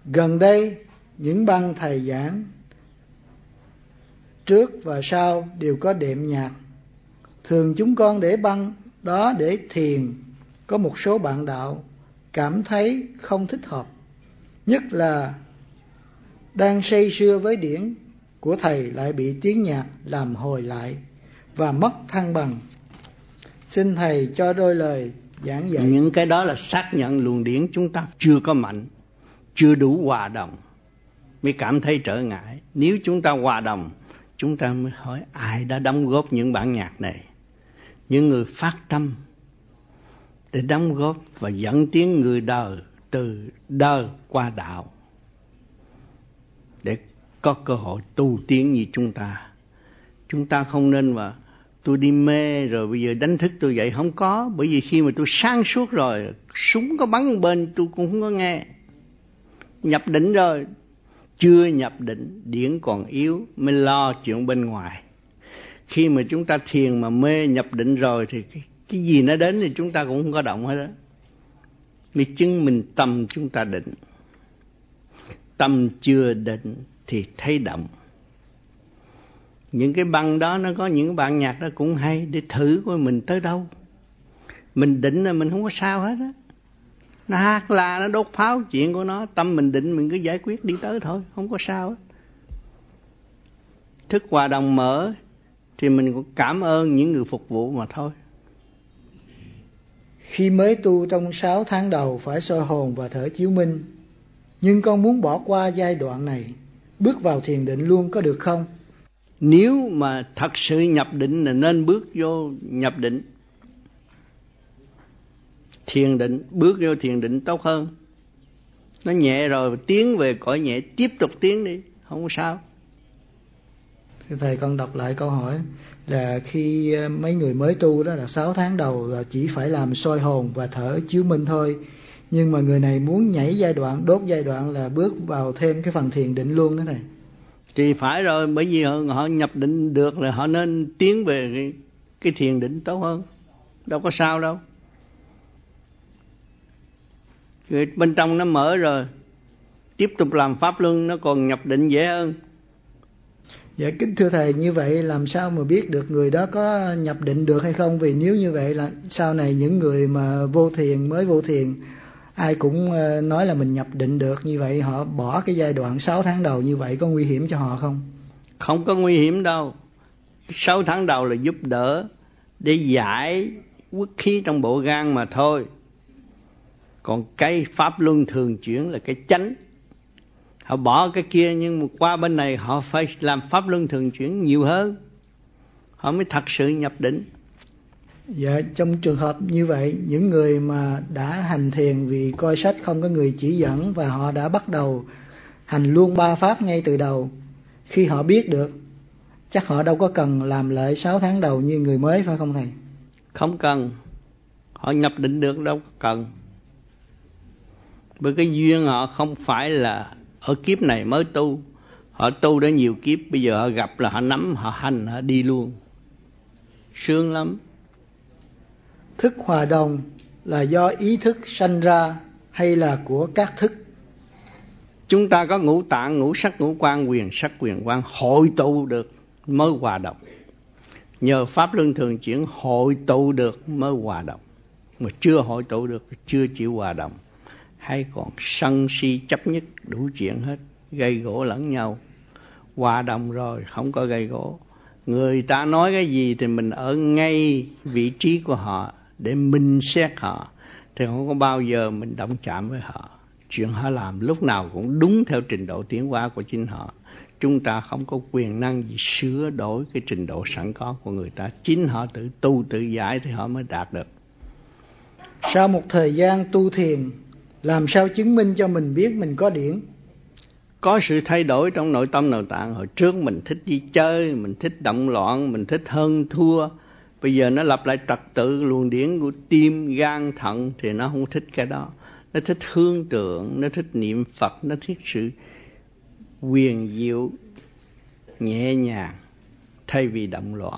Gần đây, những băng thầy giảng trước và sau đều có đệm nhạc. Thường chúng con để băng đó để thiền. Có một số bạn đạo cảm thấy không thích hợp, nhất là đang say sưa với điển của thầy lại bị tiếng nhạc làm hồi lại và mất thăng bằng. Xin thầy cho đôi lời giảng dạy. Những cái đó là xác nhận luồng điển chúng ta chưa có mạnh, chưa đủ hòa đồng mới cảm thấy trở ngại. Nếu chúng ta hòa đồng, chúng ta mới hỏi ai đã đóng góp những bản nhạc này. Những người phát tâm để đóng góp và dẫn tiến người đời từ đời qua đạo để có cơ hội tu tiến như chúng ta. Chúng ta không nên mà tôi đi mê rồi bây giờ đánh thức tôi dậy, không có. Bởi vì khi mà tôi sáng suốt rồi, súng có bắn bên tôi cũng không có nghe. Nhập định rồi, chưa nhập định, điển còn yếu mới lo chuyện bên ngoài. Khi mà chúng ta thiền mà mê nhập định rồi thì cái gì nó đến thì chúng ta cũng không có động hết đó. Mới chứng minh tâm chúng ta định. Tâm chưa định thì thấy động. Những cái băng đó nó có những bản nhạc đó cũng hay để thử coi mình tới đâu. Mình định là mình không có sao hết á. Nó hát la, nó đốt pháo, chuyện của nó. Tâm mình định mình cứ giải quyết đi tới thôi, không có sao hết. Thức hòa đồng mở thì mình cũng cảm ơn những người phục vụ mà thôi. Khi mới tu trong 6 tháng đầu phải soi hồn và thở chiếu minh, nhưng con muốn bỏ qua giai đoạn này, bước vào thiền định luôn có được không? Nếu mà thật sự nhập định là nên bước vô nhập định. Thiền định, bước vô thiền định tốt hơn. Nó nhẹ rồi, tiến về cõi nhẹ, tiếp tục tiến đi, không có sao. Thầy con đọc lại câu hỏi là khi mấy người mới tu đó là 6 tháng đầu là chỉ phải làm soi hồn và thở chiếu minh thôi. Nhưng mà người này muốn nhảy giai đoạn, đốt giai đoạn là bước vào thêm cái phần thiền định luôn đó thầy. Thì phải rồi, bởi vì họ nhập định được rồi họ nên tiến về cái thiền định tốt hơn. Đâu có sao đâu. Rồi bên trong nó mở rồi, tiếp tục làm pháp luân nó còn nhập định dễ hơn. Dạ kính thưa thầy, như vậy làm sao mà biết được người đó có nhập định được hay không? Vì nếu như vậy là sau này những người mà vô thiền, mới vô thiền, ai cũng nói là mình nhập định được, như vậy họ bỏ cái giai đoạn 6 tháng đầu như vậy có nguy hiểm cho họ không? Không có nguy hiểm đâu. 6 tháng đầu là giúp đỡ để giải uất khí trong bộ gan mà thôi. Còn cái pháp luân thường chuyển là cái chánh. Họ bỏ cái kia nhưng mà qua bên này họ phải làm pháp luân thường chuyển nhiều hơn. Họ mới thật sự nhập định. Dạ, trong trường hợp như vậy, những người mà đã hành thiền vì coi sách không có người chỉ dẫn và họ đã bắt đầu hành luôn 3 pháp ngay từ đầu, khi họ biết được, chắc họ đâu có cần làm lại 6 tháng đầu như người mới phải không thầy? Không cần. Họ nhập định được đâu có cần. Bởi cái duyên họ không phải là ở kiếp này mới tu. Họ tu đã nhiều kiếp, bây giờ họ gặp là họ nắm, họ hành, họ đi luôn. Sướng lắm. Thức hòa đồng là do ý thức sanh ra hay là của các thức? Chúng ta có ngũ tạng, ngũ sắc, ngũ quan, quyền sắc, quyền quan hội tụ được mới hòa đồng. Nhờ pháp luân thường chuyển hội tụ được mới hòa đồng. Mà chưa hội tụ được, chưa chịu hòa đồng, hay còn sân si chấp nhất đủ chuyện hết, gây gỗ lẫn nhau. Hòa đồng rồi không có gây gỗ. Người ta nói cái gì thì mình ở ngay vị trí của họ để minh xét họ, thì không có bao giờ mình động chạm với họ. Chuyện họ làm lúc nào cũng đúng theo trình độ tiến hóa của chính họ. Chúng ta không có quyền năng gì sửa đổi cái trình độ sẵn có của người ta. Chính họ tự tu tự giải thì họ mới đạt được. Sau một thời gian tu thiền, làm sao chứng minh cho mình biết mình có điển? Có sự thay đổi trong nội tâm nội tạng. Hồi trước mình thích đi chơi, mình thích động loạn, mình thích hơn thua. Bây giờ nó lập lại trật tự luồng điển của tim, gan, thận thì nó không thích cái đó. Nó thích hướng tượng, nó thích niệm Phật, nó thích sự quyền diệu, nhẹ nhàng thay vì động loạn.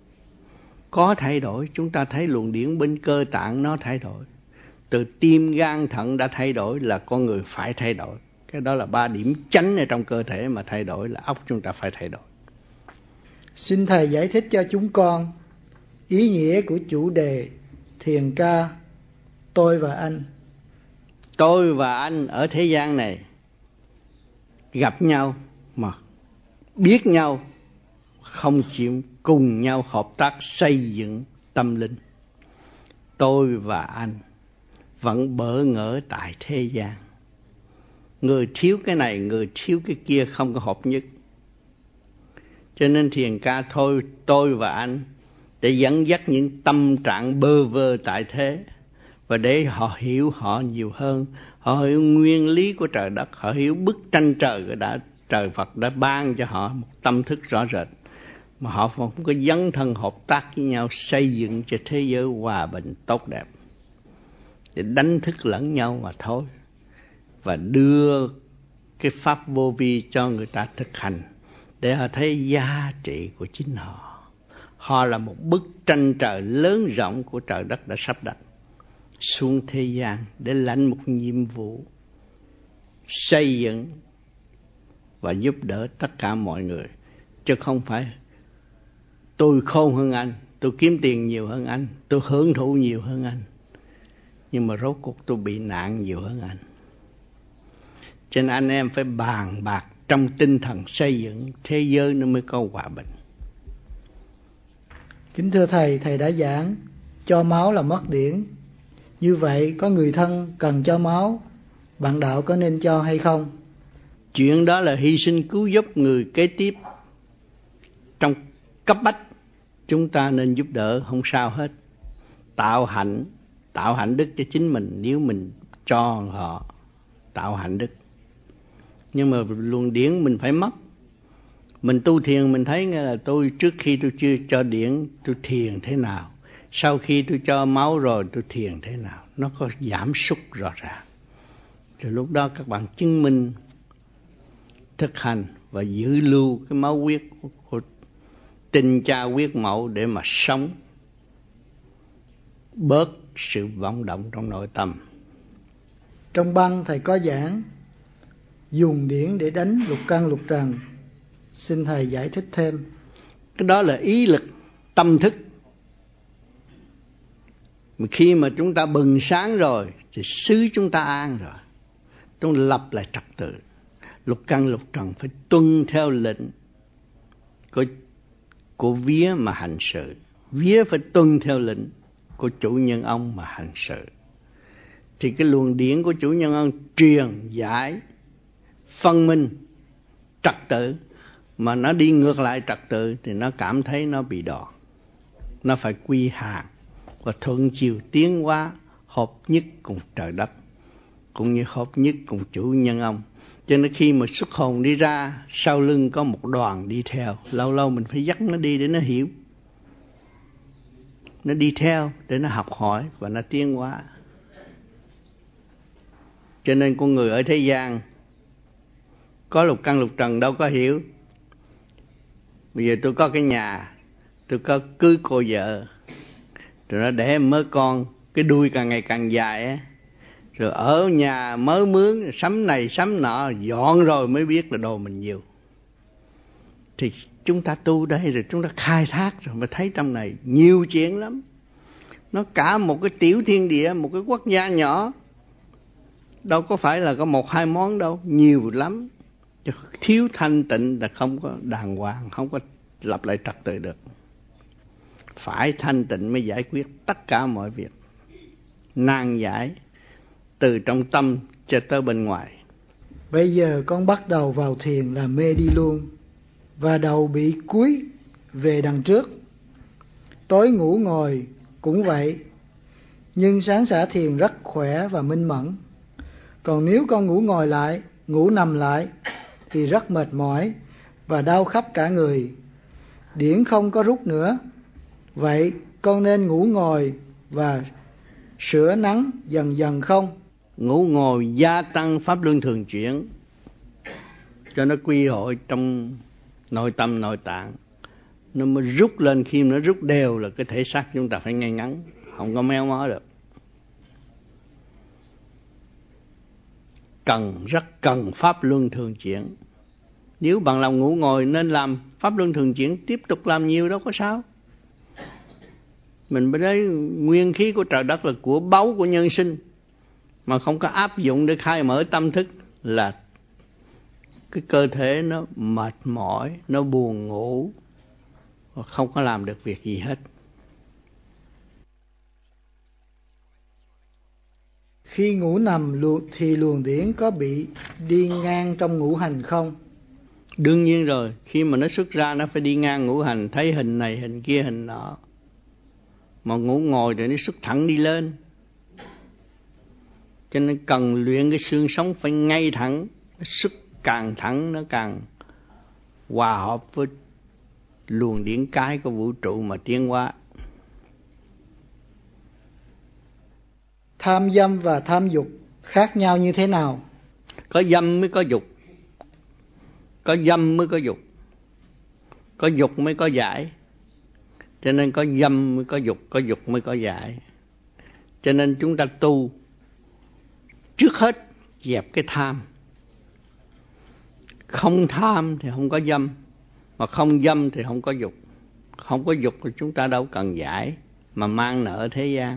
Có thay đổi, chúng ta thấy luồng điển bên cơ tạng nó thay đổi. Từ tim, gan, thận đã thay đổi là con người phải thay đổi. Cái đó là 3 điểm chánh ở trong cơ thể mà thay đổi là óc chúng ta phải thay đổi. Xin Thầy giải thích cho chúng con ý nghĩa của chủ đề thiền ca tôi và anh. Tôi và anh ở thế gian này gặp nhau mà biết nhau, không chịu cùng nhau hợp tác xây dựng tâm linh. Tôi và anh vẫn bỡ ngỡ tại thế gian. Người thiếu cái này, người thiếu cái kia, không có hợp nhất. Cho nên thiền ca thôi tôi và anh để dẫn dắt những tâm trạng bơ vơ tại thế, và để họ hiểu họ nhiều hơn, họ hiểu nguyên lý của trời đất, họ hiểu bức tranh trời Phật đã ban cho họ một tâm thức rõ rệt, mà họ không có dấn thân hợp tác với nhau xây dựng cho thế giới hòa bình tốt đẹp, để đánh thức lẫn nhau mà thôi, và đưa cái pháp vô vi cho người ta thực hành để họ thấy giá trị của chính họ. Họ là một bức tranh trời lớn rộng của trời đất đã sắp đặt xuống thế gian để lãnh một nhiệm vụ xây dựng và giúp đỡ tất cả mọi người, chứ không phải tôi khôn hơn anh, tôi kiếm tiền nhiều hơn anh, tôi hưởng thụ nhiều hơn anh, nhưng mà rốt cuộc tôi bị nạn nhiều hơn anh. Cho nên anh em phải bàn bạc trong tinh thần xây dựng thế giới nó mới có hòa bình. Kính thưa Thầy, Thầy đã giảng cho máu là mất điển. Như vậy có người thân cần cho máu, bạn đạo có nên cho hay không? Chuyện đó là hy sinh cứu giúp người kế tiếp trong cấp bách, chúng ta nên giúp đỡ, không sao hết. Tạo hạnh đức cho chính mình nếu mình cho họ tạo hạnh đức. Nhưng mà luồng điển mình phải mất. Mình tu thiền mình thấy nghe là tôi trước khi tôi chưa cho điển tôi thiền thế nào, sau khi tôi cho máu rồi tôi thiền thế nào, nó có giảm sút rõ ràng. Rồi lúc đó các bạn chứng minh thực hành và giữ lưu cái máu huyết của tinh cha huyết mẫu để mà sống, bớt sự vọng động trong nội tâm. Trong băng Thầy có giảng dùng điển để đánh lục căn lục trần. Xin Thầy giải thích thêm. Cái đó là ý lực tâm thức. Khi mà chúng ta bừng sáng rồi thì xứ chúng ta an rồi, chúng ta lập lại trật tự. Lục căn lục trần phải tuân theo lệnh của vía mà hành sự. Vía phải tuân theo lệnh của chủ nhân ông mà hành sự. Thì cái luồng điển của chủ nhân ông truyền giải phân minh trật tự, mà nó đi ngược lại trật tự thì nó cảm thấy nó bị đòn. Nó phải quy hàng và thuận chiều tiến hóa, hợp nhất cùng trời đất, cũng như hợp nhất cùng chủ nhân ông. Cho nên khi mà xuất hồn đi ra, sau lưng có một đoàn đi theo. Lâu lâu mình phải dắt nó đi để nó hiểu. Nó đi theo để nó học hỏi và nó tiến hóa. Cho nên con người ở thế gian có lục căn lục trần đâu có hiểu. Bây giờ tôi có cái nhà, tôi có cưới cô vợ, rồi nó đẻ mới con, cái đuôi càng ngày càng dài á. Rồi ở nhà mới mướn, sắm này sắm nọ, dọn rồi mới biết là đồ mình nhiều. Thì chúng ta tu đây rồi chúng ta khai thác rồi mới thấy trong này nhiều chuyện lắm. Nó cả một cái tiểu thiên địa, một cái quốc gia nhỏ, đâu có phải là có một hai món đâu, nhiều lắm. Thiếu thanh tịnh là không có đàng hoàng, không có lập lại trật tự được. Phải thanh tịnh mới giải quyết tất cả mọi việc, nan giải từ trong tâm cho tới bên ngoài. Bây giờ con bắt đầu vào thiền là mê đi luôn, và đầu bị cúi về đằng trước. Tối ngủ ngồi cũng vậy, nhưng sáng xả thiền rất khỏe và minh mẫn. Còn nếu con ngủ ngồi lại, ngủ nằm lại thì rất mệt mỏi và đau khắp cả người. Điển không có rút nữa. Vậy con nên ngủ ngồi và sửa nắng dần dần không? Ngủ ngồi gia tăng pháp luân thường chuyển cho nó quy hội trong nội tâm nội tạng. Nó mới rút lên, khi nó rút đều là cái thể xác chúng ta phải ngay ngắn, không có méo mó được. rất cần pháp luân thường chuyển. Nếu bằng lòng ngủ ngồi nên làm pháp luân thường chuyển, tiếp tục làm nhiều đâu có sao. Mình mới thấy nguyên khí của trời đất là của báu của nhân sinh, mà không có áp dụng để khai mở tâm thức là cái cơ thể nó mệt mỏi, nó buồn ngủ, không có làm được việc gì hết. Khi ngủ nằm thì luồng điển có bị đi ngang trong ngũ hành không? Đương nhiên rồi, khi mà nó xuất ra nó phải đi ngang ngũ hành, thấy hình này, hình kia, hình nọ. Mà ngủ ngồi thì nó xuất thẳng đi lên. Cho nên cần luyện cái xương sống phải ngay thẳng, xuất càng thẳng nó càng hòa hợp với luồng điển cái của vũ trụ mà tiến hóa. Tham dâm và tham dục khác nhau như thế nào? Có dâm mới có dục, có dâm mới có dục, có dục mới có giải. Cho nên có dâm mới có dục mới có giải. Cho nên chúng ta tu trước hết dẹp cái tham. Không tham thì không có dâm, mà không dâm thì không có dục. Không có dục thì chúng ta đâu cần giải mà mang nợ thế gian.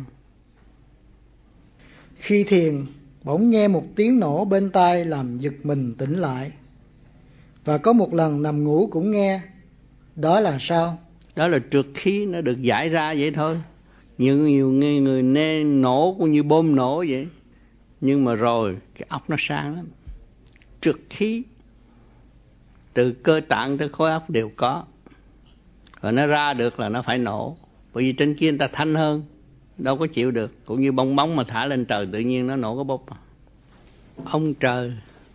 Khi thiền, bỗng nghe một tiếng nổ bên tai làm giật mình tỉnh lại. Và có một lần nằm ngủ cũng nghe. Đó là sao? Đó là trượt khí nó được giải ra vậy thôi. Nhiều người nghe nổ cũng như bom nổ vậy. Nhưng mà rồi cái óc nó sáng lắm. Trượt khí từ cơ tạng tới khối óc đều có. Rồi nó ra được là nó phải nổ. Bởi vì trên kia người ta thanh hơn, đâu có chịu được. Cũng như bong bóng mà thả lên trời tự nhiên nó nổ cái bốc. Ông trời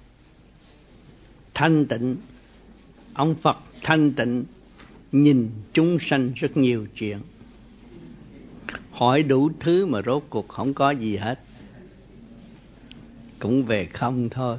thanh tịnh, ông Phật thanh tịnh, nhìn chúng sanh rất nhiều chuyện, hỏi đủ thứ mà rốt cuộc không có gì hết, cũng về không thôi.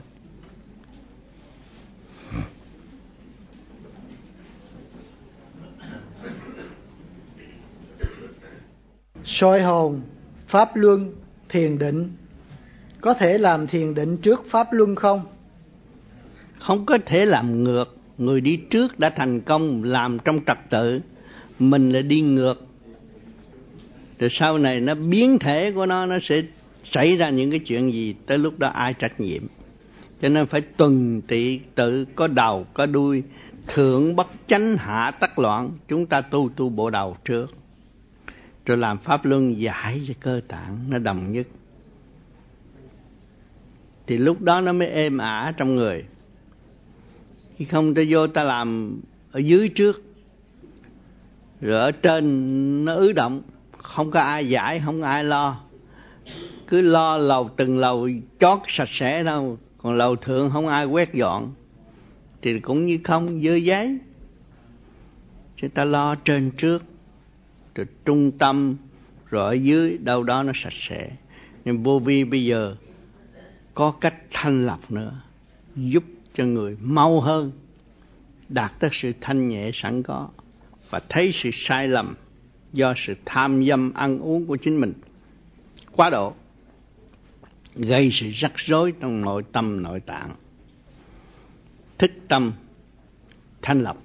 Soi hồn, pháp luân, thiền định. Có thể làm thiền định trước pháp luân không? Không có thể làm ngược. Người đi trước đã thành công làm trong trật tự, mình lại đi ngược. Rồi sau này nó biến thể của nó sẽ xảy ra những cái chuyện gì, tới lúc đó ai trách nhiệm. Cho nên phải tuần tự tự, có đầu có đuôi, thượng bất chánh hạ tắc loạn. Chúng ta tu bộ đầu trước, rồi làm pháp luân giải cho cơ tạng nó đồng nhất, thì lúc đó nó mới êm ả trong người. Khi không ta vô ta làm ở dưới trước, rồi ở trên nó ứ động, không có ai giải, không có ai lo. Cứ lo lầu từng lầu chót sạch sẽ đâu, còn lầu thượng không ai quét dọn thì cũng như không, dơ giấy. Chứ ta lo trên trước, rồi trung tâm, rồi ở dưới đâu đó nó sạch sẽ. Nhưng vô vi bây giờ có cách thanh lọc nữa, giúp cho người mau hơn đạt tới sự thanh nhẹ sẵn có, và thấy sự sai lầm do sự tham dâm ăn uống của chính mình quá độ, gây sự rắc rối trong nội tâm nội tạng. Thức tâm thanh lọc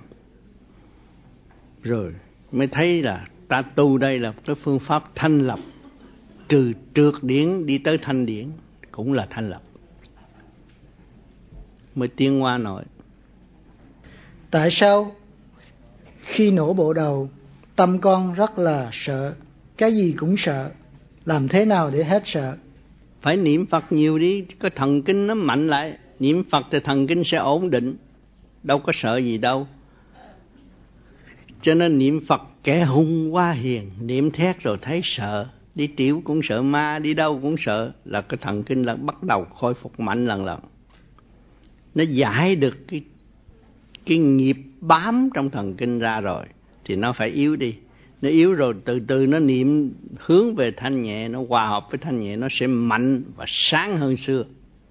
rồi mới thấy là ta tu đây là cái phương pháp thanh lọc, trừ trượt điển đi tới thanh điển cũng là thanh lọc, mới tiến hóa nổi. Tại sao khi nổ bộ đầu, tâm con rất là sợ, cái gì cũng sợ? Làm thế nào để hết sợ? Phải niệm Phật nhiều đi, có thần kinh nó mạnh lại. Niệm Phật thì thần kinh sẽ ổn định, đâu có sợ gì đâu. Cho nên niệm Phật kẻ hung quá hiền, niệm thét rồi thấy sợ, đi tiểu cũng sợ ma, đi đâu cũng sợ, là cái thần kinh là bắt đầu khôi phục mạnh lần lần. Nó giải được cái nghiệp bám trong thần kinh ra rồi thì nó phải yếu đi. Nó yếu rồi từ từ nó niệm hướng về thanh nhẹ, nó hòa hợp với thanh nhẹ, nó sẽ mạnh và sáng hơn xưa.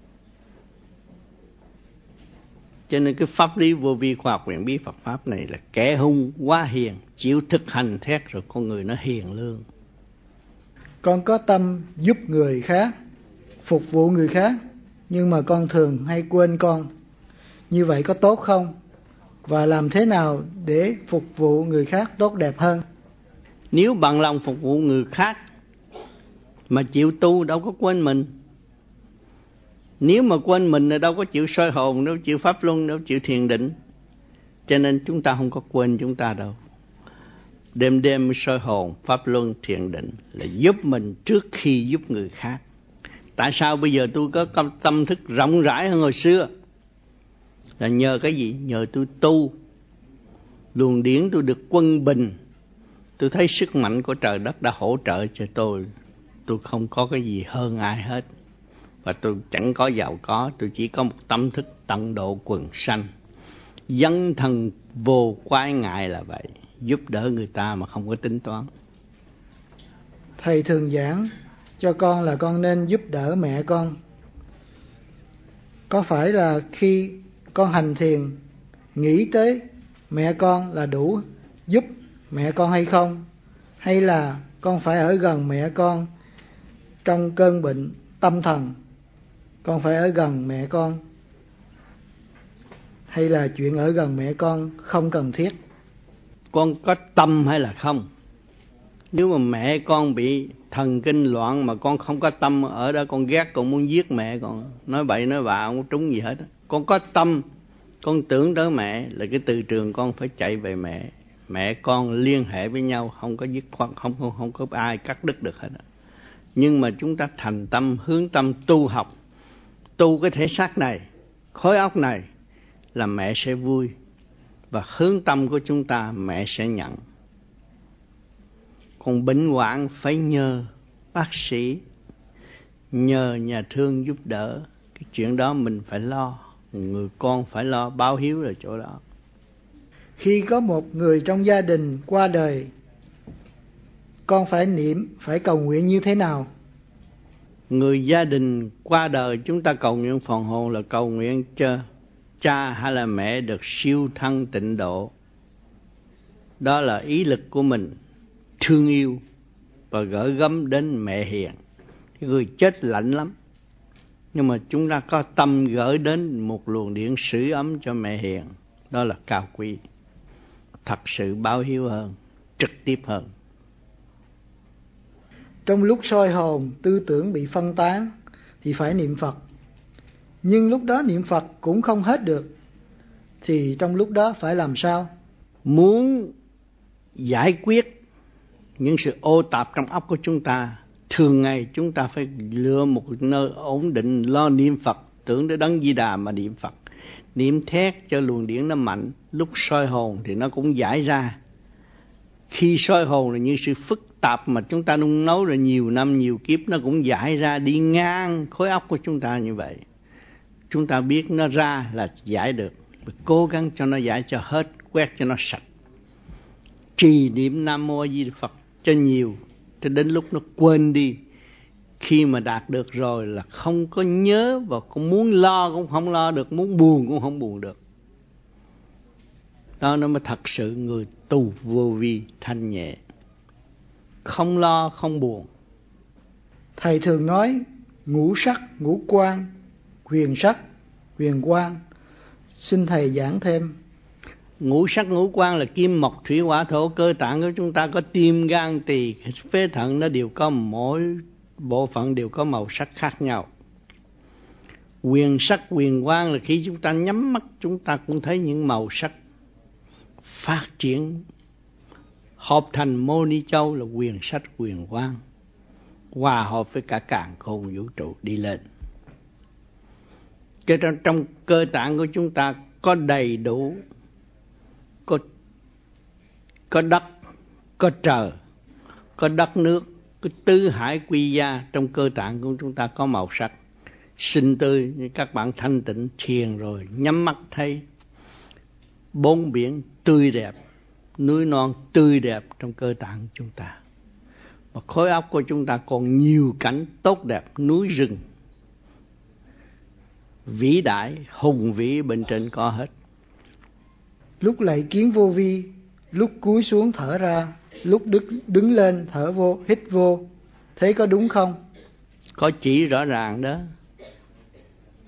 Cho nên cái pháp lý vô vi khoa học huyền bí Phật pháp này là kẻ hung quá hiền, chịu thực hành thét rồi con người nó hiền lương. Con có tâm giúp người khác, phục vụ người khác, nhưng mà con thường hay quên con. Như vậy có tốt không? Và làm thế nào để phục vụ người khác tốt đẹp hơn? Nếu bằng lòng phục vụ người khác mà chịu tu đâu có quên mình. Nếu mà quên mình thì đâu có chịu soi hồn, đâu chịu pháp luân, đâu chịu thiền định. Cho nên chúng ta không có quên chúng ta đâu. Đêm đêm soi hồn, pháp luân, thiền định là giúp mình trước khi giúp người khác. Tại sao bây giờ tôi có tâm thức rộng rãi hơn hồi xưa? Là nhờ cái gì? Nhờ tôi tu. Luồng điển tôi được quân bình. Tôi thấy sức mạnh của trời đất đã hỗ trợ cho tôi. Tôi không có cái gì hơn ai hết. Và tôi chẳng có giàu có. Tôi chỉ có một tâm thức tận độ quần sanh. Dấn thân vô quái ngại là vậy. Giúp đỡ người ta mà không có tính toán. Thầy thường giảng cho con là con nên giúp đỡ mẹ con. Có phải là khi con hành thiền nghĩ tới mẹ con là đủ giúp mẹ con hay không? Hay là con phải ở gần mẹ con trong cơn bệnh tâm thần? Con phải ở gần mẹ con? Hay là chuyện ở gần mẹ con không cần thiết? Con có tâm hay là không? Nếu mà mẹ con bị thần kinh loạn mà con không có tâm ở đó, con ghét, con muốn giết mẹ con, nói bậy nói bạ không có trúng gì hết. Con có tâm, con tưởng tới mẹ là cái từ trường con phải chạy về mẹ. Mẹ con liên hệ với nhau, không có dứt khoát, không có ai cắt đứt được hết. Nhưng mà chúng ta thành tâm, hướng tâm tu học, tu cái thể xác này, khối óc này là mẹ sẽ vui. Và hướng tâm của chúng ta mẹ sẽ nhận. Còn bệnh hoạn phải nhờ bác sĩ, nhờ nhà thương giúp đỡ. Cái chuyện đó mình phải lo. Người con phải lo, báo hiếu là chỗ đó. Khi có một người trong gia đình qua đời, con phải niệm, phải cầu nguyện như thế nào? Người gia đình qua đời, chúng ta cầu nguyện phần hồn là cầu nguyện cho cha hay là mẹ được siêu thân tịnh độ. Đó là ý lực của mình, thương yêu và gửi gắm đến mẹ hiền. Cái người chết lạnh lắm, nhưng mà chúng ta có tâm gửi đến một luồng điện sưởi ấm cho mẹ hiền. Đó là cao quý, thật sự báo hiếu hơn, trực tiếp hơn. Trong lúc soi hồn, tư tưởng bị phân tán thì phải niệm Phật. Nhưng lúc đó niệm Phật cũng không hết được, thì trong lúc đó phải làm sao? Muốn giải quyết những sự ô tạp trong óc của chúng ta, thường ngày chúng ta phải lựa một nơi ổn định, lo niệm Phật, tưởng đến Đấng Di Đà mà niệm Phật. Niệm thét cho luồng điển nó mạnh, lúc soi hồn thì nó cũng giải ra. Khi soi hồn là như sự phức tạp mà chúng ta nung nấu rồi nhiều năm nhiều kiếp, nó cũng giải ra đi ngang khối óc của chúng ta như vậy. Chúng ta biết nó ra là giải được, cố gắng cho nó giải cho hết, quét cho nó sạch. Trì niệm Nam Mô A Di Đà Phật cho nhiều, cho đến lúc nó quên đi. Khi mà đạt được rồi là không có nhớ, và cũng muốn lo cũng không lo được, muốn buồn cũng không buồn được. Đó nó mới thật sự người tu vô vi thanh nhẹ, không lo không buồn. Thầy thường nói ngũ sắc, ngũ quan, huyền sắc, huyền quang. Xin thầy giảng thêm. Ngũ sắc ngũ quan là kim mộc thủy hỏa thổ. Cơ tạng của chúng ta có tim gan tỳ phế thận, nó đều có mỗi bộ phận đều có màu sắc khác nhau. Huyền sắc huyền quang là khi chúng ta nhắm mắt chúng ta cũng thấy những màu sắc phát triển hợp thành mô ni châu, là huyền sắc huyền quang, hòa hợp với cả càn khôn vũ trụ đi lên. Cho nên trong cơ tạng của chúng ta có đầy đủ, có đất, có trời, có đất nước, cái tứ hải quy gia trong cơ tạng của chúng ta có màu sắc xinh tươi. Như các bạn thanh tịnh thiền rồi nhắm mắt thấy bốn biển tươi đẹp, núi non tươi đẹp trong cơ tạng của chúng ta. Và khối óc của chúng ta còn nhiều cảnh tốt đẹp, núi rừng vĩ đại hùng vĩ bên trên có hết. Lúc lạy kiến vô vi, lúc cúi xuống thở ra, lúc đứng lên thở vô, hít vô, thế có đúng không? Có chỉ rõ ràng đó.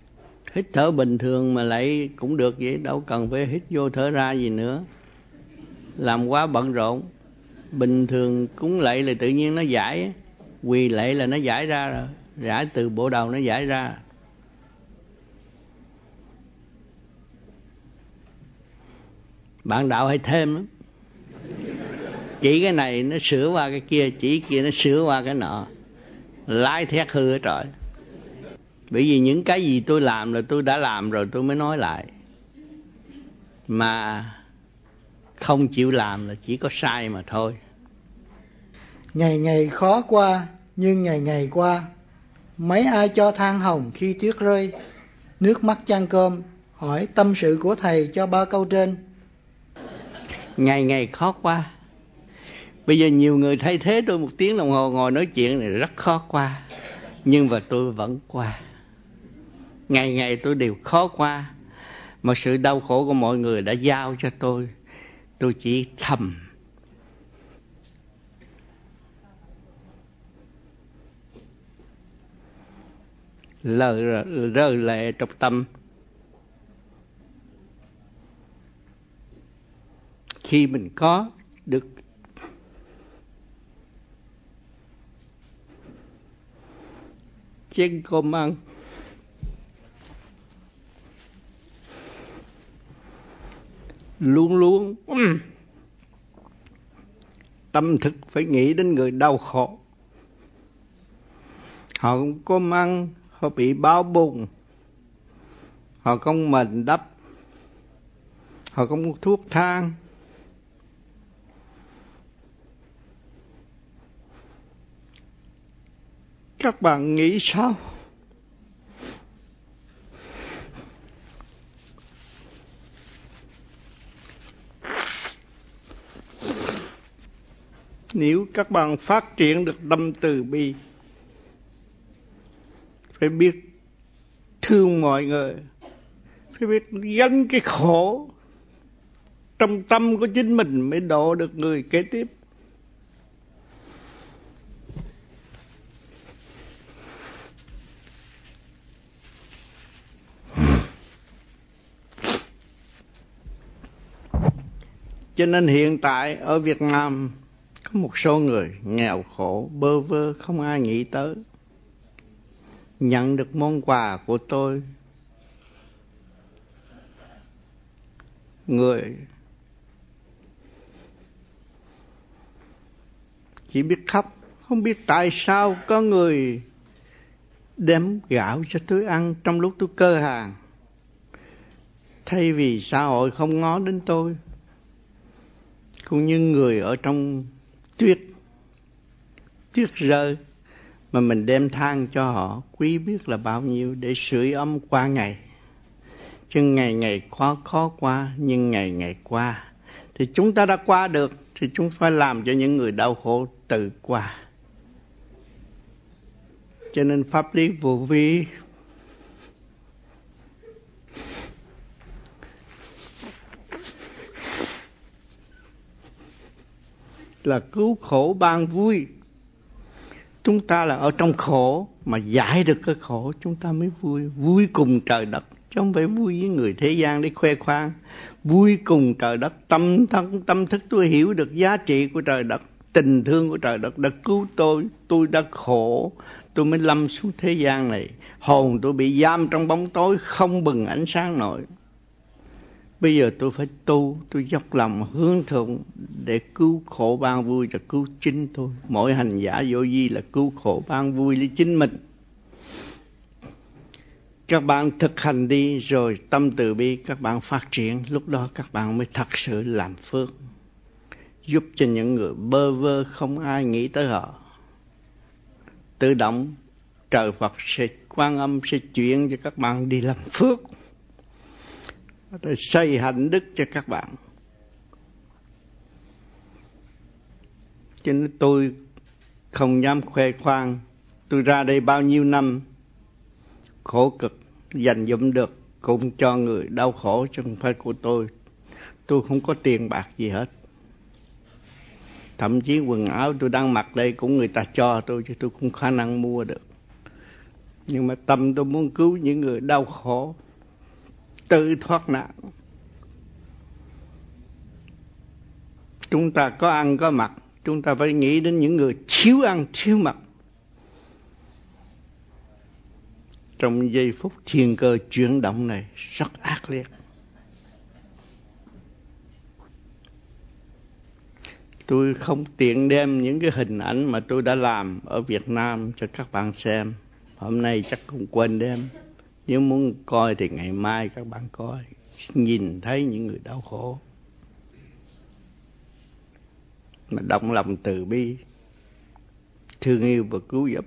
Hít thở bình thường mà lại cũng được vậy, đâu cần phải hít vô thở ra gì nữa. Làm quá bận rộn. Bình thường cúng lạy là tự nhiên nó giải, quỳ lạy là nó giải ra rồi, giải từ bộ đầu nó giải ra. Bạn đạo hay thêm lắm. Chỉ cái này nó sửa qua cái kia, chỉ kia nó sửa qua cái nọ, lái thét hư hết trời. Bởi vì những cái gì tôi làm là tôi đã làm rồi tôi mới nói lại. Mà không chịu làm là chỉ có sai mà thôi. Ngày ngày khó qua nhưng ngày ngày qua. Mấy ai cho than hồng khi tuyết rơi. Nước mắt chan cơm. Hỏi tâm sự của thầy cho 3 câu trên. Ngày ngày khó qua. Bây giờ nhiều người thay thế tôi 1 tiếng đồng hồ ngồi nói chuyện này rất khó qua. Nhưng mà tôi vẫn qua. Ngày ngày tôi đều khó qua. Mà sự đau khổ của mọi người đã giao cho tôi. Tôi chỉ thầm. Rơi lệ trong tâm. Khi mình có được chén cơm ăn, luôn luôn tâm thực phải nghĩ đến người đau khổ. Họ không có ăn, họ bị báo bùng, họ không mền đắp, họ không có thuốc thang. Các bạn nghĩ sao? Nếu các bạn phát triển được tâm từ bi, phải biết thương mọi người, phải biết gánh cái khổ trong tâm của chính mình mới độ được người kế tiếp. Cho nên hiện tại ở Việt Nam có một số người nghèo khổ, bơ vơ, không ai nghĩ tới. Nhận được món quà của tôi, người chỉ biết khóc, không biết tại sao có người đem gạo cho tôi ăn trong lúc tôi cơ hàng. Thay vì xã hội không ngó đến tôi, cũng như người ở trong tuyết rơi, mà mình đem than cho họ, quý biết là bao nhiêu để sưởi ấm qua ngày. Chứ ngày ngày khó qua, nhưng ngày ngày qua. Thì chúng ta đã qua được, thì chúng phải làm cho những người đau khổ tự qua. Cho nên pháp lý vô vi là cứu khổ ban vui. Chúng ta là ở trong khổ mà giải được cái khổ chúng ta mới vui. Vui cùng trời đất, chứ không phải vui với người thế gian để khoe khoang. Vui cùng trời đất, tâm thức tôi hiểu được giá trị của trời đất, tình thương của trời đất đã cứu tôi đã khổ, tôi mới lâm xuống thế gian này. Hồn tôi bị giam trong bóng tối, không bừng ánh sáng nổi. Bây giờ tôi phải tu, tôi dốc lòng hướng thượng để cứu khổ ban vui và cứu chính tôi. Mỗi hành giả vô vi là cứu khổ ban vui lấy chính mình. Các bạn thực hành đi rồi tâm từ bi các bạn phát triển, lúc đó các bạn mới thật sự làm phước, giúp cho những người bơ vơ không ai nghĩ tới họ. Tự động trời Phật sẽ Quan Âm sẽ chuyển cho các bạn đi làm phước, để xây hạnh đức cho các bạn. Cho nên tôi không dám khoe khoang. Tôi ra đây bao nhiêu năm khổ cực, dành dụm được cũng cho người đau khổ, chứ không phải của tôi. Tôi không có tiền bạc gì hết. Thậm chí quần áo tôi đang mặc đây cũng người ta cho tôi, chứ tôi không khả năng mua được. Nhưng mà tâm tôi muốn cứu những người đau khổ. tự thoát nạn. Chúng ta có ăn có mặc, chúng ta phải nghĩ đến những người thiếu ăn thiếu mặc. Trong giây phút thiên cơ chuyển động này rất ác liệt. Tôi không tiện đem những cái hình ảnh mà tôi đã làm ở Việt Nam cho các bạn xem. Hôm nay chắc cũng quên đem. Nếu muốn coi thì ngày mai các bạn coi. Nhìn thấy những người đau khổ. Mà động lòng từ bi, thương yêu và cứu giúp.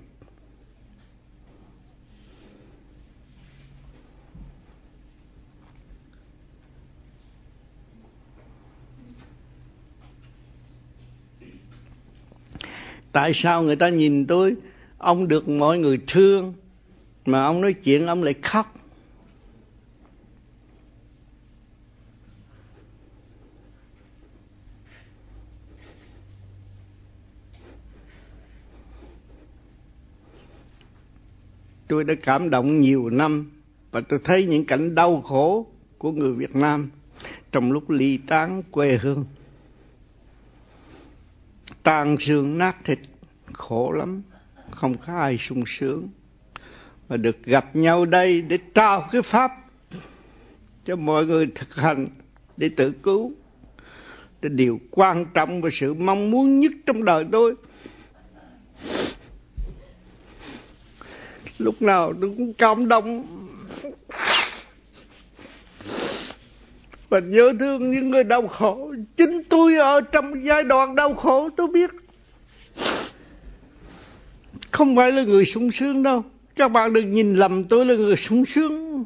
Tại sao người ta nhìn tôi, ông được mọi người thương, mà ông nói chuyện ông lại khóc? Tôi đã cảm động nhiều năm và tôi thấy những cảnh đau khổ của người Việt Nam trong lúc ly tán quê hương. Tàn xương nát thịt, khổ lắm, không có ai sung sướng. Và được gặp nhau đây để trao cái pháp cho mọi người thực hành để tự cứu. Đó là điều quan trọng và sự mong muốn nhất trong đời tôi. Lúc nào tôi cũng cảm động và nhớ thương những người đau khổ. Chính tôi ở trong giai đoạn đau khổ tôi biết. Không phải là người sung sướng đâu. Các bạn đừng nhìn lầm tôi là người sung sướng.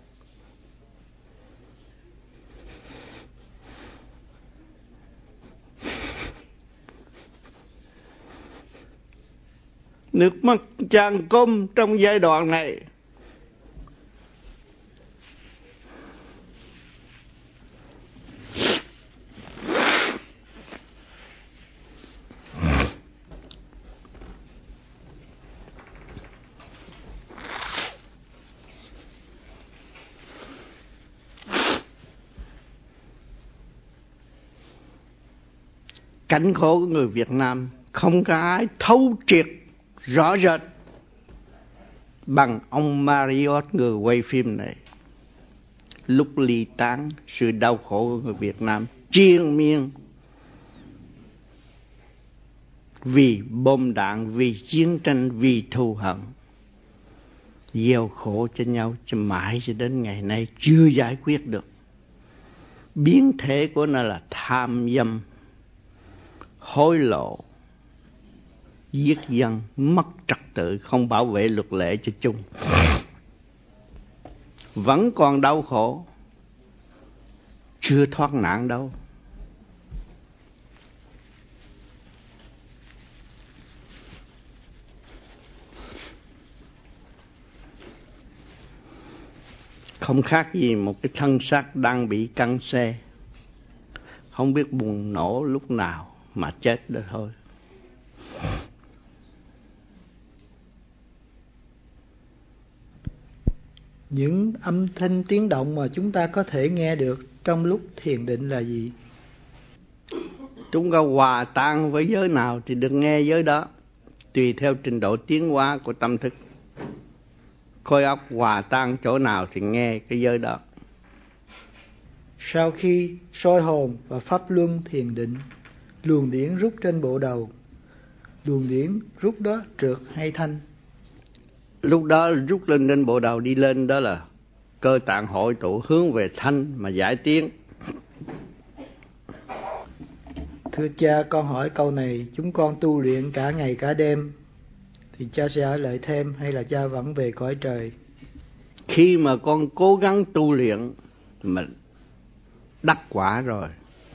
Nước mắt tràn công trong giai đoạn này. Cảnh khổ của người Việt Nam không có ai thấu triệt rõ rệt bằng ông Marriott, người quay phim này. Lúc ly tán, sự đau khổ của người Việt Nam triền miên vì bom đạn, vì chiến tranh, vì thù hận, gieo khổ cho nhau cho mãi cho đến ngày nay chưa giải quyết được. Biến thể của nó là tham dâm, hối lộ, giết dân, mất trật tự, không bảo vệ luật lệ cho chung. Vẫn còn đau khổ, chưa thoát nạn đâu. Không khác gì một cái thân xác đang bị căng xe, không biết bùng nổ lúc nào mà chết đó thôi. Những âm thanh tiếng động mà chúng ta có thể nghe được trong lúc thiền định là gì? Chúng ta hòa tan với giới nào thì được nghe giới đó, tùy theo trình độ tiến hóa của tâm thức. Khối óc hòa tan chỗ nào thì nghe cái giới đó. Sau khi soi hồn và pháp luân thiền định, luồng điển rút trên bộ đầu, luồng điển rút đó trượt hay thanh? Lúc đó rút lên trên bộ đầu đi lên, đó là cơ tạng hội tụ hướng về thanh mà giải tiến. Thưa cha, con hỏi câu này, chúng con tu luyện cả ngày cả đêm, thì cha sẽ ở lại thêm hay là cha vẫn về cõi trời? Khi mà con cố gắng tu luyện mà đắc quả rồi,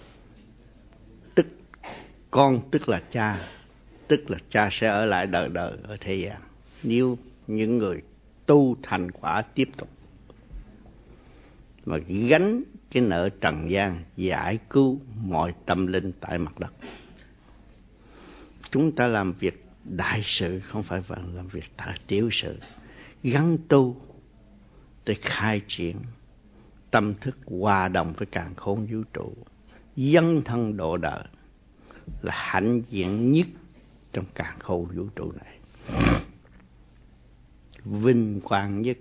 tức là cha, tức là cha sẽ ở lại đời đời ở thế gian. Nếu những người tu thành quả tiếp tục mà gánh cái nợ trần gian, giải cứu mọi tâm linh tại mặt đất. Chúng ta làm việc đại sự, không phải làm việc tiểu sự. Gắn tu để khai triển tâm thức hòa đồng với càn khôn vũ trụ, dấn thân độ đời là hãnh diện nhất trong càn khôn vũ trụ này, vinh quang nhất.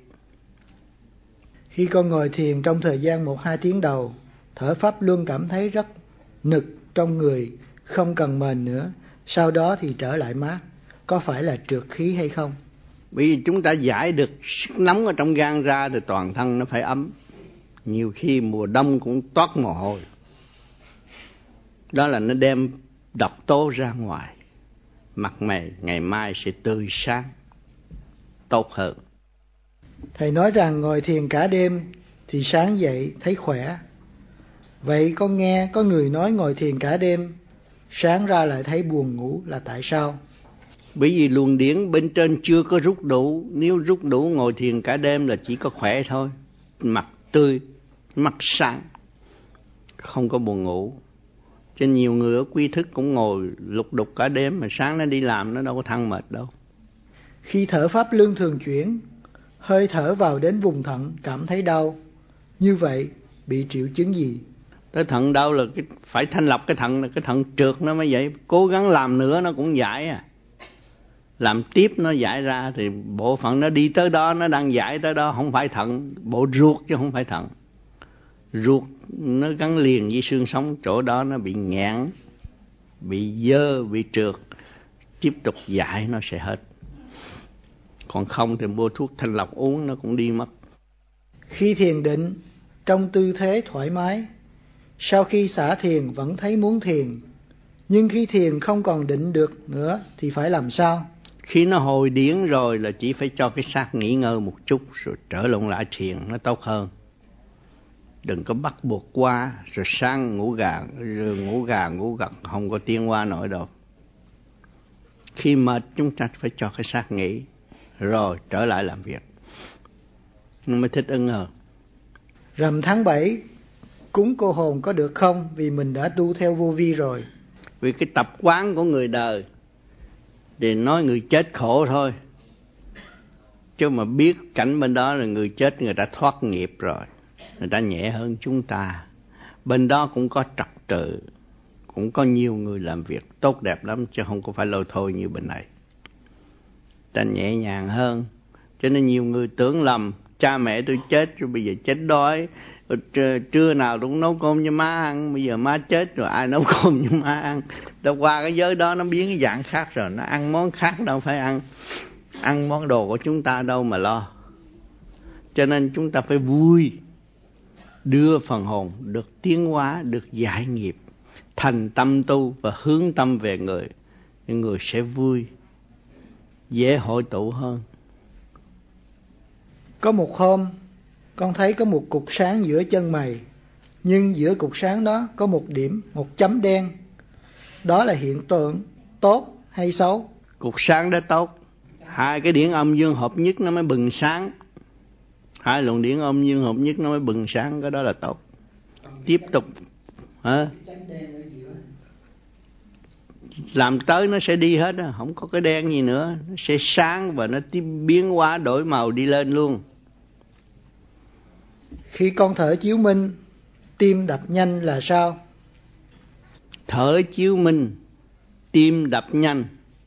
Khi con ngồi thiền trong thời gian 1-2 tiếng đầu, thở pháp luân cảm thấy rất nực trong người, không cần mền nữa, sau đó thì trở lại mát. Có phải là trượt khí hay không? Bởi vì chúng ta giải được sức nóng ở trong gan ra thì toàn thân nó phải ấm. Nhiều khi mùa đông cũng toát mồ hôi. Đó là nó đem độc tố ra ngoài. Mặt mày ngày mai sẽ tươi sáng, tốt hơn. Thầy nói rằng ngồi thiền cả đêm thì sáng dậy thấy khỏe. Vậy con nghe có người nói ngồi thiền cả đêm, sáng ra lại thấy buồn ngủ là tại sao? Bởi vì luồng điển bên trên chưa có rút đủ. Nếu rút đủ ngồi thiền cả đêm là chỉ có khỏe thôi. Mặt tươi, mắt sáng, không có buồn ngủ. Cho nhiều người ở quy thức cũng ngồi lục đục cả đêm, mà sáng nó đi làm nó đâu có thăng mệt đâu. Khi thở pháp luân thường chuyển, hơi thở vào đến vùng thận cảm thấy đau. Như vậy bị triệu chứng gì? Cái thận đau là phải thanh lọc cái thận, là cái thận trượt nó mới vậy. Cố gắng làm nữa nó cũng giải à. Làm tiếp nó giải ra thì bộ phận nó đi tới đó, nó đang giải tới đó, không phải thận, bộ ruột chứ không phải thận. Ruột nó gắn liền với xương sống, chỗ đó nó bị nghẹn, bị dơ, bị trượt, tiếp tục giải nó sẽ hết. Còn không thì mua thuốc thanh lọc uống nó cũng đi mất. Khi thiền định, trong tư thế thoải mái, sau khi xả thiền vẫn thấy muốn thiền, nhưng khi thiền không còn định được nữa thì phải làm sao? Khi nó hồi điển rồi là chỉ phải cho cái xác nghỉ ngơi một chút rồi trở lại thiền nó tốt hơn. Đừng có bắt buộc qua rồi sáng ngủ gà ngủ gật, không có tiến qua nổi đâu. Khi mệt chúng ta phải cho cái xác nghỉ rồi trở lại làm việc, nó mới thích ứng hơn. Rằm tháng 7 cúng cô hồn có được không? Vì mình đã tu theo vô vi rồi. Vì cái tập quán của người đời thì nói người chết khổ thôi, chứ mà biết cảnh bên đó là người chết người ta thoát nghiệp rồi, người ta nhẹ hơn chúng ta. Bên đó cũng có trật tự, cũng có nhiều người làm việc tốt đẹp lắm, chứ không có phải lôi thôi như bên này. Ta nhẹ nhàng hơn. Cho nên nhiều người tưởng lầm cha mẹ tôi chết rồi bây giờ chết đói, trưa nào cũng nấu cơm cho má ăn, bây giờ má chết rồi ai nấu cơm cho má ăn. Ta qua cái giới đó nó biến cái dạng khác rồi, nó ăn món khác đâu phải ăn món đồ của chúng ta đâu mà lo. Cho nên chúng ta phải vui, đưa phần hồn được tiến hóa, được giải nghiệp, thành tâm tu và hướng tâm về người, thì người sẽ vui, dễ hội tụ hơn. Có một hôm, con thấy có một cục sáng giữa chân mày, nhưng giữa cục sáng đó có một điểm, một chấm đen. Đó là hiện tượng tốt hay xấu? Cục sáng đó tốt. Hai cái điển âm dương hợp nhất nó mới bừng sáng. Hai luồng điển âm dương hợp nhất nó mới bừng sáng, cái đó là tốt. Tiếp tục làm tới nó sẽ đi hết, không có cái đen gì nữa, nó sẽ sáng và nó biến hóa đổi màu đi lên luôn. Khi con thở chiếu minh, tim đập nhanh là sao? Thở chiếu minh, tim đập nhanh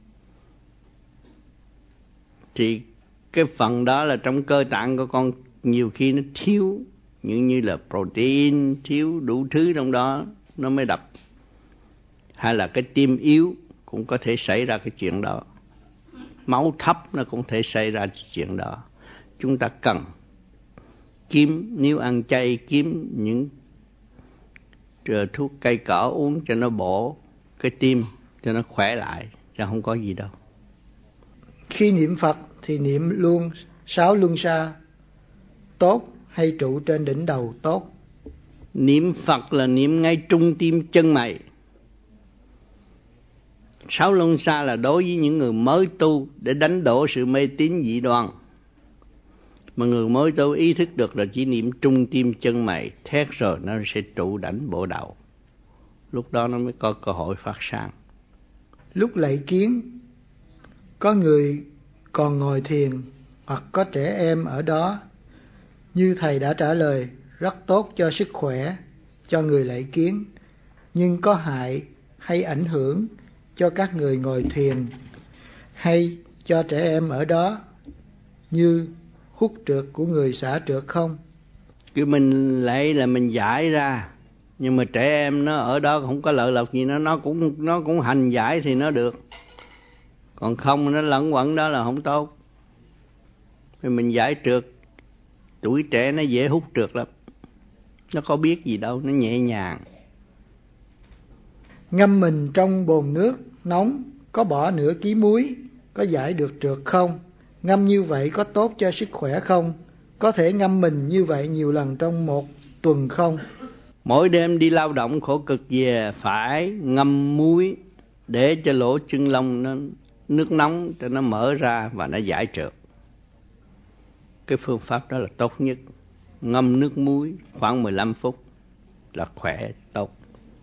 thì cái phần đó là trong cơ tạng của con nhiều khi nó thiếu, như là protein, thiếu đủ thứ trong đó nó mới đập. Hay là cái tim yếu cũng có thể xảy ra cái chuyện đó. Máu thấp nó cũng thể xảy ra chuyện đó. Chúng ta cần kiếm, nếu ăn chay, kiếm những thuốc cây cỏ uống cho nó bổ cái tim, cho nó khỏe lại, chứ không có gì đâu. Khi niệm Phật thì niệm luôn 6 luân xa tốt hay trụ trên đỉnh đầu tốt? Niệm Phật là niệm ngay trung tim chân mày. 6 luân xa là đối với những người mới tu, để đánh đổ sự mê tín dị đoan. Mà người mới tu ý thức được là chỉ niệm trung tim chân mày, thét rồi nó sẽ trụ đảnh bộ đầu. Lúc đó nó mới có cơ hội phát sáng. Lúc lạy kiến, có người còn ngồi thiền hoặc có trẻ em ở đó, như thầy đã trả lời, rất tốt cho sức khỏe, cho người lạy kiến, nhưng có hại hay ảnh hưởng cho các người ngồi thiền hay cho trẻ em ở đó như hút trượt của người xả trượt không? Cứ mình lạy là mình giải ra, nhưng mà trẻ em nó ở đó không có lợi lộc gì, nó cũng hành giải thì nó được, còn không nó lẫn quẩn đó là không tốt. Thì mình giải trượt, tuổi trẻ nó dễ hút trượt lắm, nó có biết gì đâu, nó nhẹ nhàng. Ngâm mình trong bồn nước nóng, có bỏ nửa ký muối, có giải được trượt không? Ngâm như vậy có tốt cho sức khỏe không? Có thể ngâm mình như vậy nhiều lần trong một tuần không? Mỗi đêm đi lao động khổ cực về phải ngâm muối để cho lỗ chân lông nó nước nóng cho nó mở ra và nó giải trượt. Cái phương pháp đó là tốt nhất. Ngâm nước muối khoảng 15 phút là khỏe, tốt.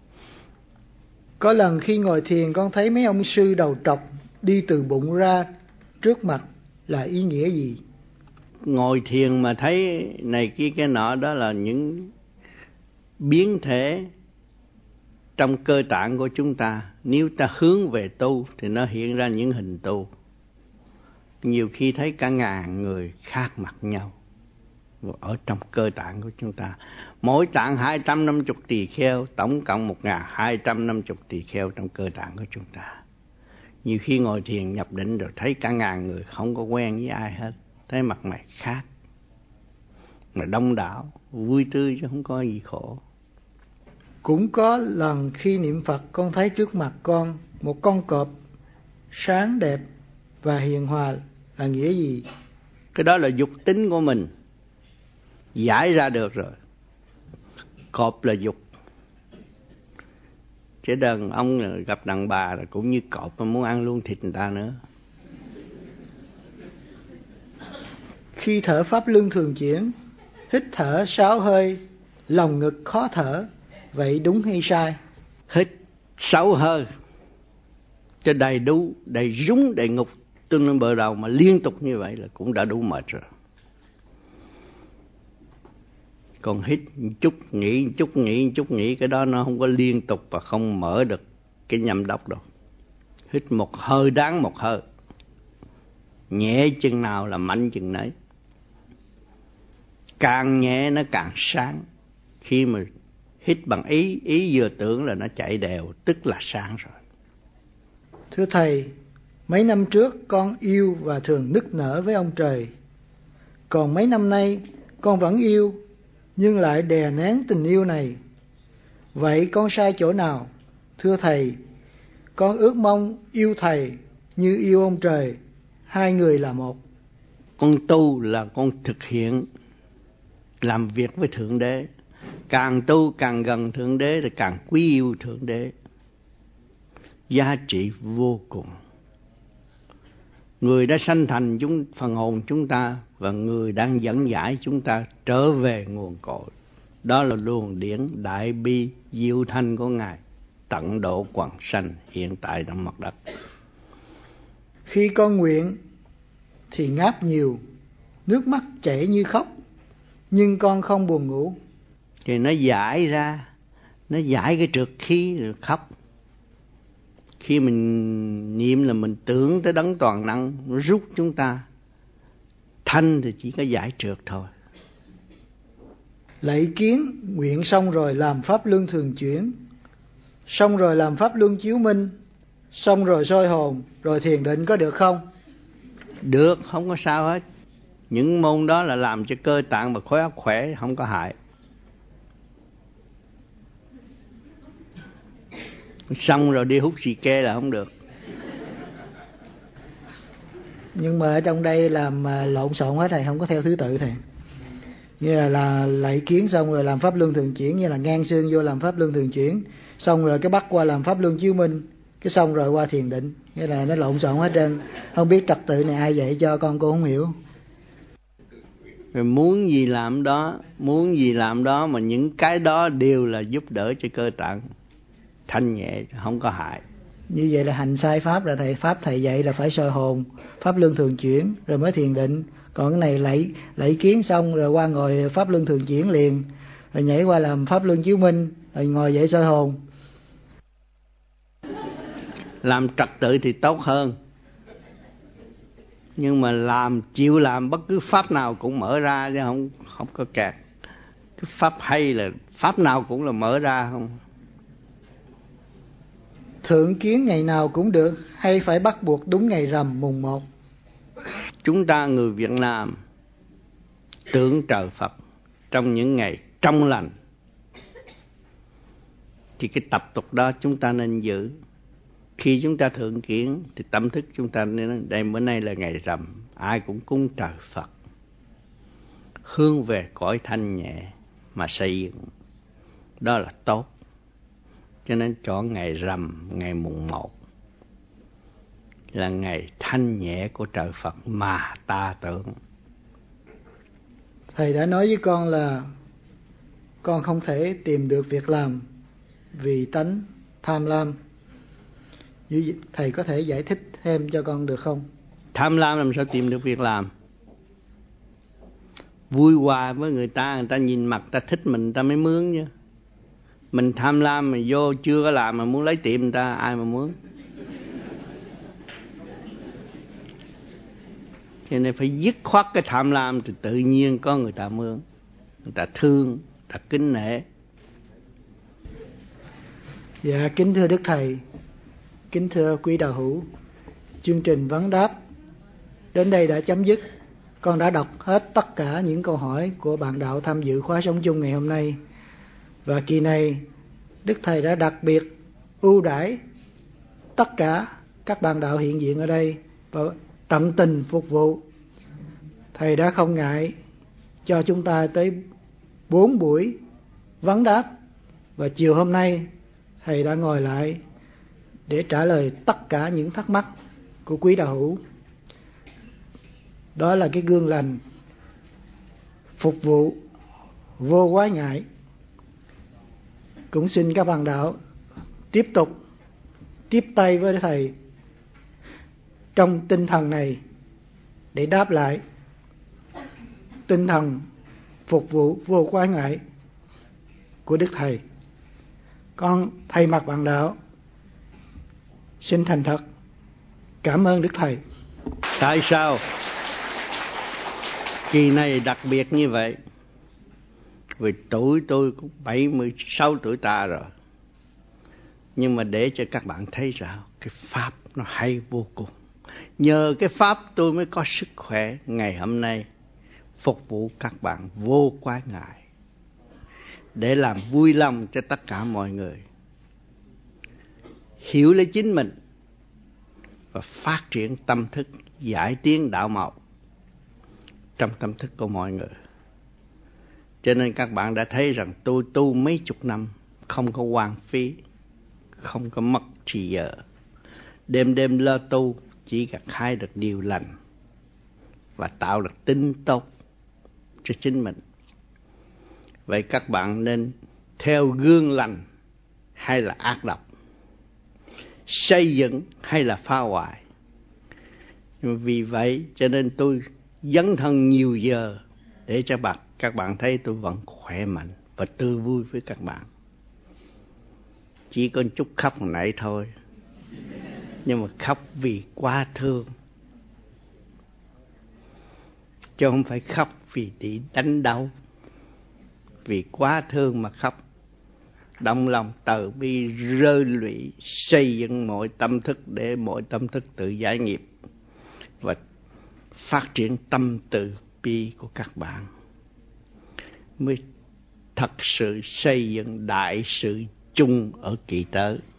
Có lần khi ngồi thiền con thấy mấy ông sư đầu trọc đi từ bụng ra trước mặt, là ý nghĩa gì? Ngồi thiền mà thấy này kia cái nọ đó là những biến thể trong cơ tạng của chúng ta. Nếu ta hướng về tu thì nó hiện ra những hình tu. Nhiều khi thấy cả ngàn người khác mặt nhau ở trong cơ tạng của chúng ta. Mỗi tạng 250 tỳ kheo, tổng cộng 1250 tỳ kheo trong cơ tạng của chúng ta. Nhiều khi ngồi thiền nhập định rồi thấy cả ngàn người không có quen với ai hết, thấy mặt mày khác, mà đông đảo, vui tươi chứ không có gì khổ. Cũng có lần khi niệm Phật con thấy trước mặt con một con cọp sáng đẹp và hiền hòa, là nghĩa gì? Cái đó là dục tính của mình giải ra được rồi. Cọp là dục, chứ đàn ông gặp đàn bà là cũng như cọp mà muốn ăn luôn thịt người ta nữa. Khi thở pháp luân thường chuyển, hít thở 6 hơi, lòng ngực khó thở, vậy đúng hay sai? Hít 6 hơi cho đầy đủ, đầy rúng, đầy ngục tương lên bờ đầu mà liên tục như vậy là cũng đã đủ mệt rồi. Còn hít chút nghỉ, chút nghỉ, cái đó nó không có liên tục và không mở được cái nhâm đốc đâu. Hít một hơi đáng một hơi, nhẹ chừng nào là mạnh chừng nấy. Càng nhẹ nó càng sáng. Khi mà hít bằng ý vừa tưởng là nó chạy đều, tức là sáng rồi. Thưa Thầy, mấy năm trước con yêu và thường nức nở với ông trời. Còn mấy năm nay con vẫn yêu, nhưng lại đè nén tình yêu này. Vậy con sai chỗ nào? Thưa Thầy, con ước mong yêu Thầy như yêu ông trời, hai người là một. Con tu là con thực hiện, làm việc với Thượng Đế. Càng tu càng gần Thượng Đế thì càng quý yêu Thượng Đế. Giá trị vô cùng. Người đã sanh thành phần hồn chúng ta, và người đang dẫn giải chúng ta trở về nguồn cội. Đó là luồng điển đại bi diệu thanh của Ngài, tận độ quần sanh hiện tại trong mặt đất. Khi con nguyện thì ngáp nhiều, nước mắt chảy như khóc, nhưng con không buồn ngủ. Thì nó giải ra, nó giải cái trượt khí rồi khóc. Khi mình niệm là mình tưởng tới đấng toàn năng, nó rút chúng ta. Thanh thì chỉ có giải trượt thôi. Lạy kiến nguyện xong rồi làm pháp luân thường chuyển, xong rồi làm pháp luân chiếu minh, xong rồi soi hồn, rồi thiền định có được không? Được, không có sao hết. Những môn đó là làm cho cơ tạng và khối óc khỏe, không có hại. Xong rồi đi hút xì ke là không được. Nhưng mà ở trong đây làm lộn xộn hết Thầy, không có theo thứ tự Thầy. Như là lạy kiến xong rồi làm pháp luân thường chuyển, như là ngang xương vô làm pháp luân thường chuyển, xong rồi cái bắt qua làm pháp luân chiếu minh, cái xong rồi qua thiền định. Nghĩa là nó lộn xộn hết trơn. Không biết trật tự này ai dạy cho con, cô không hiểu. Rồi muốn gì làm đó, mà những cái đó đều là giúp đỡ cho cơ tạng thanh nhẹ, không có hại. Như vậy là hành sai pháp rồi Thầy. Pháp Thầy dạy là phải soi hồn, pháp luân thường chuyển rồi mới thiền định. Còn cái này lạy kiến xong rồi qua ngồi pháp luân thường chuyển liền, rồi nhảy qua làm pháp luân chiếu minh, rồi ngồi dậy soi hồn. Làm trật tự thì tốt hơn, nhưng mà chịu làm bất cứ pháp nào cũng mở ra chứ không có kẹt. Cái pháp hay là pháp nào cũng là mở ra không. Thượng kiến ngày nào cũng được hay phải bắt buộc đúng ngày rằm mùng 1? Chúng ta người Việt Nam tưởng trời Phật trong những ngày trong lành, thì cái tập tục đó chúng ta nên giữ. Khi chúng ta thượng kiến thì tâm thức chúng ta nên đây bữa nay là ngày rằm, ai cũng cúng trời Phật, hướng về cõi thanh nhẹ mà xây dựng, đó là tốt. Cho nên chọn ngày rằm, ngày mùng 1 là ngày thanh nhẹ của trời Phật mà ta tưởng. Thầy đã nói với con là con không thể tìm được việc làm vì tánh tham lam. Thầy có thể giải thích thêm cho con được không? Tham lam làm sao tìm được việc làm? Vui hòa với người ta nhìn mặt ta thích mình ta mới mướn chứ. Mình tham lam mà vô chưa có làm mà muốn lấy tiệm người ta, ai mà mướn? Cho nên phải dứt khoát cái tham lam thì tự nhiên có người ta mướn, người ta thương, người ta kính nể. Dạ, kính thưa Đức Thầy, kính thưa quý đạo hữu, chương trình vấn đáp đến đây đã chấm dứt. Con đã đọc hết tất cả những câu hỏi của bạn đạo tham dự khóa sống chung ngày hôm nay. Và kỳ này, Đức Thầy đã đặc biệt ưu đãi tất cả các bạn đạo hiện diện ở đây và tận tình phục vụ. Thầy đã không ngại cho chúng ta tới 4 buổi vấn đáp, và chiều hôm nay Thầy đã ngồi lại để trả lời tất cả những thắc mắc của quý đạo hữu. Đó là cái gương lành phục vụ vô quái ngại. Cũng xin các bạn đạo tiếp tục tiếp tay với Thầy trong tinh thần này để đáp lại tinh thần phục vụ vô quái ngại của Đức Thầy. Con thay mặt bạn đạo xin thành thật cảm ơn Đức Thầy. Tại sao kỳ này đặc biệt như vậy? Vì tuổi tôi cũng 76 tuổi ta rồi. Nhưng mà để cho các bạn thấy rằng cái Pháp nó hay vô cùng. Nhờ cái Pháp tôi mới có sức khỏe ngày hôm nay phục vụ các bạn vô quái ngại, để làm vui lòng cho tất cả mọi người hiểu lấy chính mình và phát triển tâm thức, giải tiến đạo màu trong tâm thức của mọi người. Cho nên các bạn đã thấy rằng tôi tu mấy chục năm không có hoang phí, không có mất thì giờ, đêm đêm lo tu, chỉ gặt hái được điều lành và tạo được tính tốt cho chính mình. Vậy các bạn nên theo gương lành hay là ác độc, xây dựng hay là phá hoại. Vì vậy cho nên tôi dấn thân nhiều giờ để cho các bạn thấy tôi vẫn khỏe mạnh và tươi vui với các bạn. Chỉ có chút khóc hồi nãy thôi, nhưng mà khóc vì quá thương, chứ không phải khóc vì để đánh đau. Vì quá thương mà khóc, động lòng từ bi rơi lụy, xây dựng mọi tâm thức để mọi tâm thức tự giải nghiệp và phát triển tâm từ bi của các bạn, mới thật sự xây dựng đại sự chung ở kỳ tới.